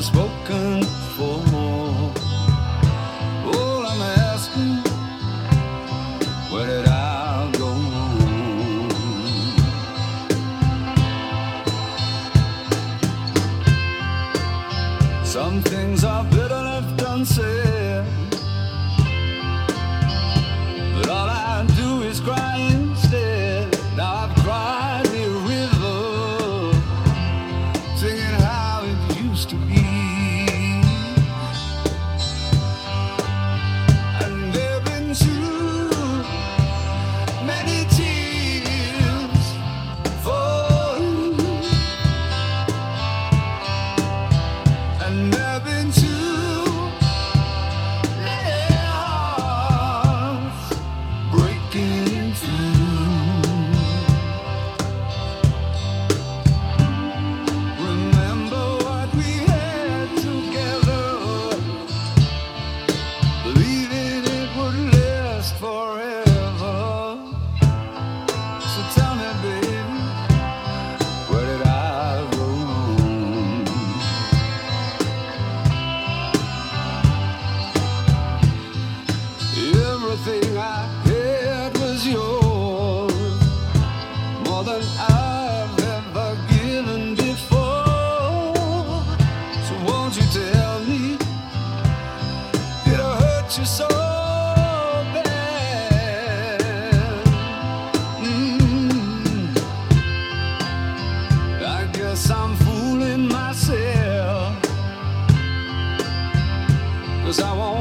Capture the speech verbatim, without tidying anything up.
spoken for. All I'm asking, where did I go wrong? Some things are better left unsaid, but all I do is cry instead. Now I've cried me a river, singing how it used to be. And there've been too many tears for you, and there've been too many hearts breaking through. Remember what we had together, believing it would last forever. So tell me, baby, where did I go wrong? Everything I had was yours, more than I've ever given before. So won't you tell me, did I hurt you so bad? Mm. I guess I'm fooling myself, 'cause I won't